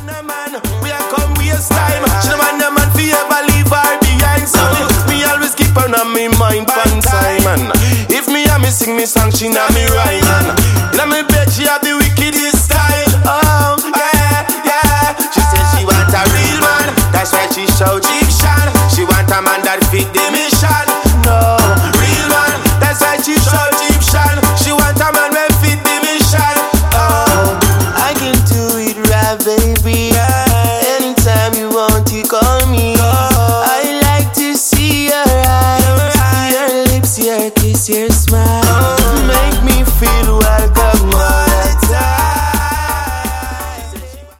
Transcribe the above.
Man, we are come waste time. She don't want the man fi ever leave her behind. So me always keep her on me mind one time. And if me and me sing me song, she not